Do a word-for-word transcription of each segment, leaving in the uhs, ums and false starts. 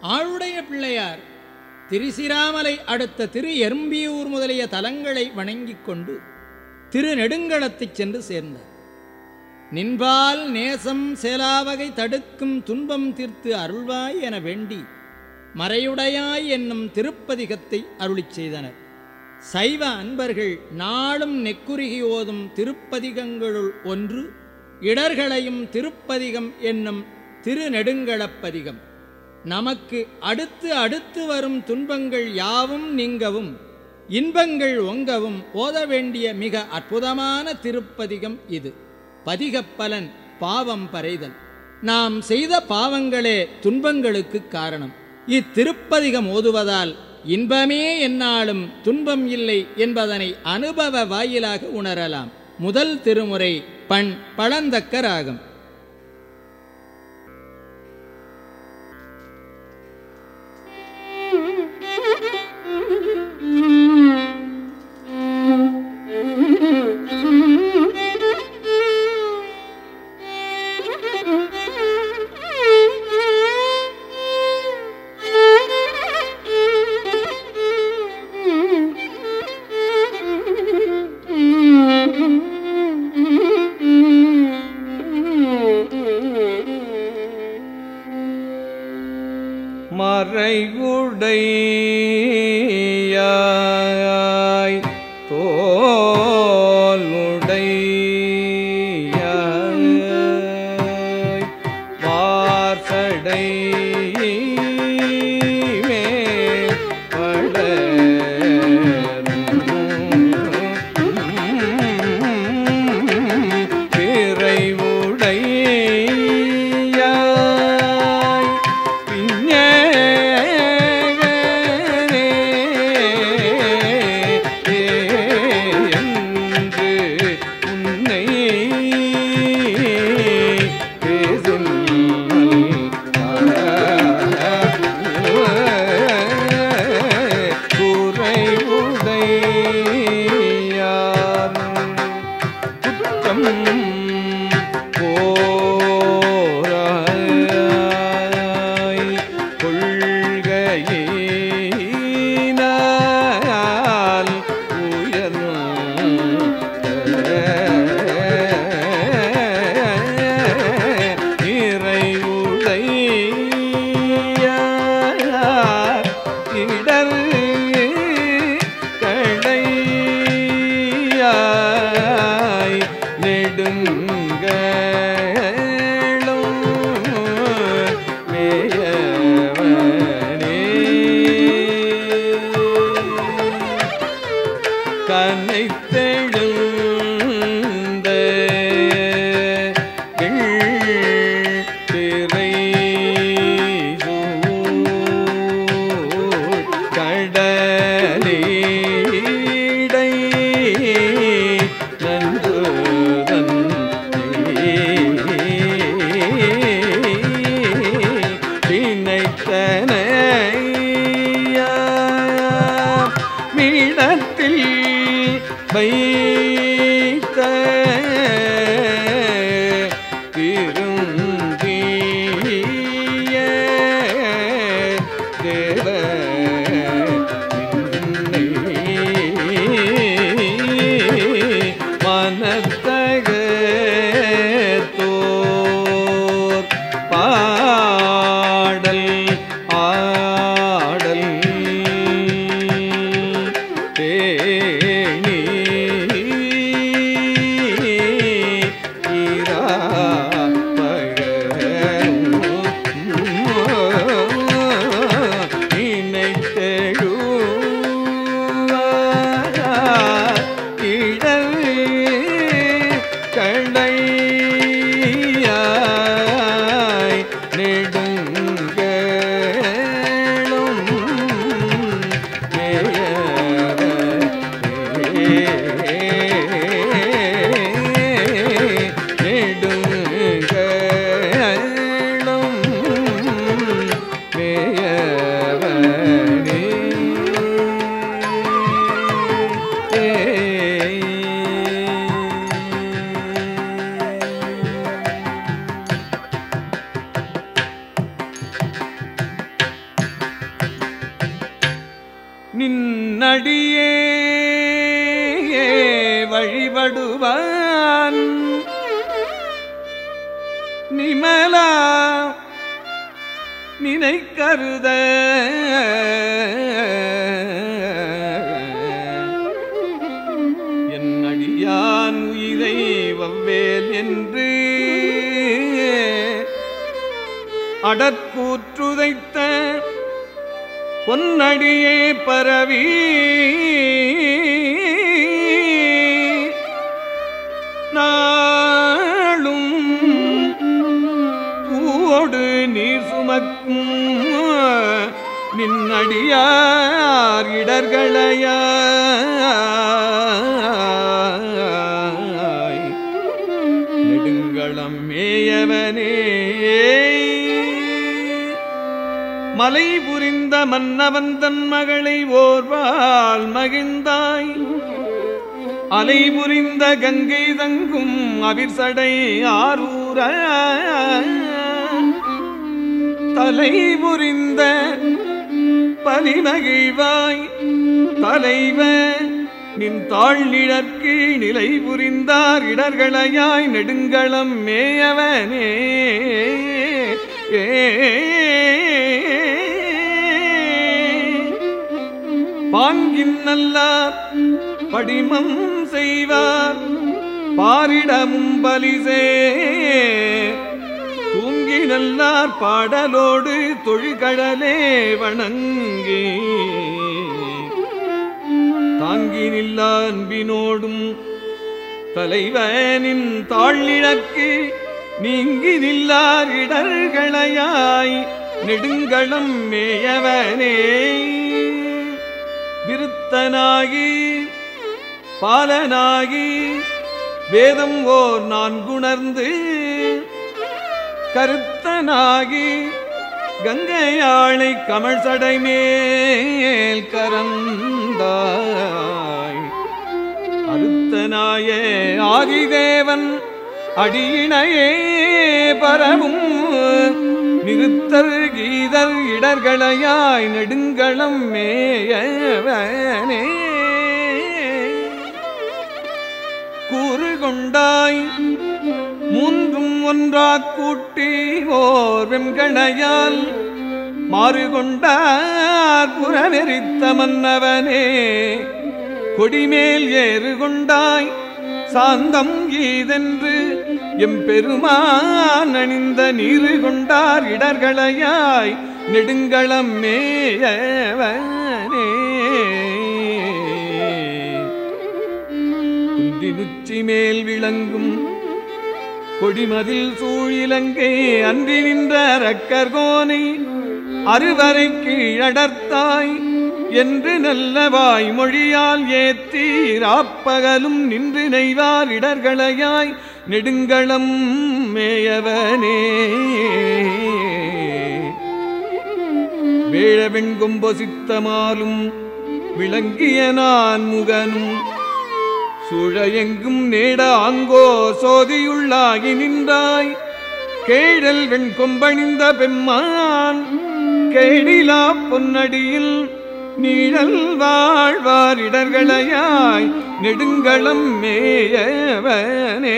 ஆளுடைய பிள்ளையார் திருசிராமலை அடுத்த திரு எறும்பியூர் முதலிய தலங்களை வணங்கிக் கொண்டு திருநெடுங்களத்தைச் சென்று சேர்ந்தார். நின்பால் நேசம் சேலாவகை தடுக்கும் துன்பம் தீர்த்து அருள்வாய் என வேண்டி மறையுடையாய் என்னும் திருப்பதிகத்தை அருளிச் செய்தனர். சைவ அன்பர்கள் நாளும் நெக்குருகி ஓதும் திருப்பதிகங்களுள் ஒன்று இடர்களையும் திருப்பதிகம் என்னும் திருநெடுங்களப்பதிகம். நமக்கு அடுத்து அடுத்து வரும் துன்பங்கள் யாவும் நீங்கவும் இன்பங்கள் ஒங்கவும் ஓத வேண்டிய மிக அற்புதமான திருப்பதிகம் இது. பதிகப்பலன் பாவம் பறைதல். நாம் செய்த பாவங்களே துன்பங்களுக்கு காரணம். இத்திருப்பதிகம் ஓதுவதால் இன்பமே என்னாலும் துன்பம் இல்லை என்பதனை அனுபவ வாயிலாக உணரலாம். முதல் திருமுறை பண் பழந்தக்க ராகம். மறையுடையாய் தோளுடையாய் வார்சடை மேல் வளரும் பிறைவுடையாய் பின்னே நின்னடியே வழிபடுவான் நிமலா நினைக்கருத என் அடியான் உயிரை வவ்வேல் என்று அடற்கூற்றுதைத்த பொன்னடியே பரவி நாளும் பூவோடு நீர் சுமக்கும் நின்னடியார் இடர்களையாய் நெடுங்களம் மேயவனே மலை புரிந்த மன்னவந்தன் மகளை ஓர்வால் மகிழ்ந்தாய் அலை புரிந்த கங்கை தங்கும் அவிர்சடை ஆரூர தலை புரிந்த பலிமகிழ்வாய் தலைவ நின் தாழ்நிழற்கு நிலை புரிந்தார் இடர்களையாய் நெடுங்களம் மேயவனே ஏ பாங்கின் நல்லார் படிமம் செய்வார் பாரிடமும் பலிசே தூங்கி நல்லார் பாடலோடு தொழுகடலே வணங்கி தாங்கி நில்லா அன்பினோடும் தலைவனின் தாழ்நிழற்கு நீங்கி நில்லார் இடர்களையாய் நெடுங்களம் மேயவனே விருத்தனாகி பாலனாகி வேதம் ஓர் நான்குணர்ந்து கருத்தனாகி கங்கையாளை கமழ் சடை மேல் கரந்தாய் அருத்தனாய ஆதிதேவன் அடியினையே பரவும் நிறுத்தர் கீதர் இடர்களையாய் நெடுங்களம் மேயவனே கூறு கொண்டாய் மூன்றும் ஒன்றாக் கூட்டி ஓர் வெண்கணையால் மாறு கொண்டார் புறநெறித்த மன்னவனே கொடிமேல் ஏறு கொண்டாய் சாந்தம் ஈதென்று எம்பெருமான் அணிந்த நீரு கொண்டார் இடர்களையாய் நெடுங்களம் மேயவனே குன்றினுச்சி மேல் விளங்கும் கொடிமதில் சூழிலங்கை அன்றி நின்ற ரக்கர்கோனை அறுவரை கீழடர்த்தாய் என்று நல்ல வாய்மொழியால் ஏத்தி ராப்பகலும் நின்று நெய்வார் இடர்களையாய் நெடுங்களம் மேயவனே வேழவெண் கொம்பொசித்தமாலும் விளங்கிய நான் முகனும் சூழையெங்கும் நேட ஆங்கோ சோதியுள்ளாகி நின்றாய் கேழல் வெண் கொம்பணிந்த பெம்மான் கேடிலா பொன்னடியில் நீழல் வாழ்வார் இடர்களையாய் நெடுங்களம் மேயவனே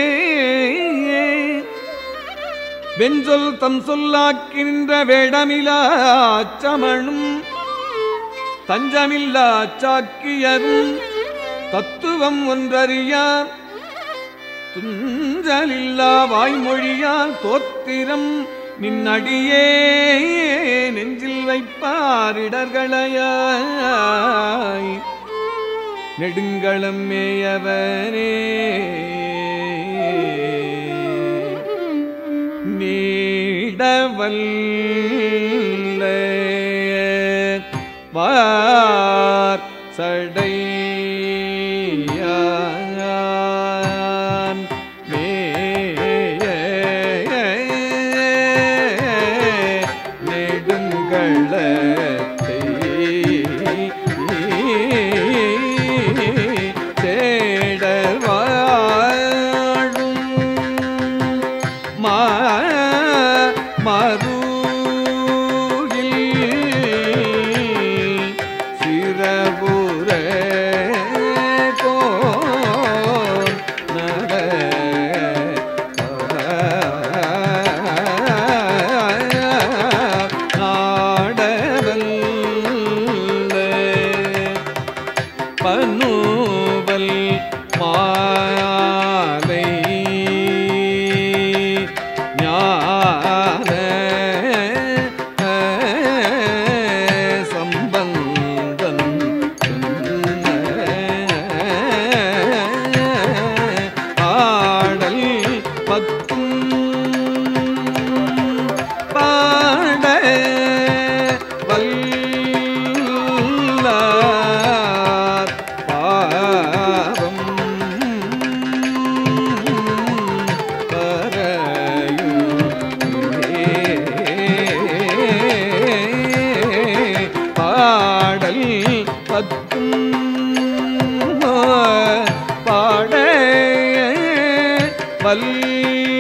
வெஞ்சொல் தம் சொல்லாக்கி நின்ற வேடமிலா சமணும் தஞ்சமில்லா சாக்கியரும் தத்துவம் ஒன்றறியார் துஞ்சலில்லா வாய்மொழியால் தோத்திரம் நின்னடியே நெஞ்சில் வைப்பார் இடர்களையாய் நெடுங்களம் மேயவனே நீடவல்ல வார் சடை வல்ல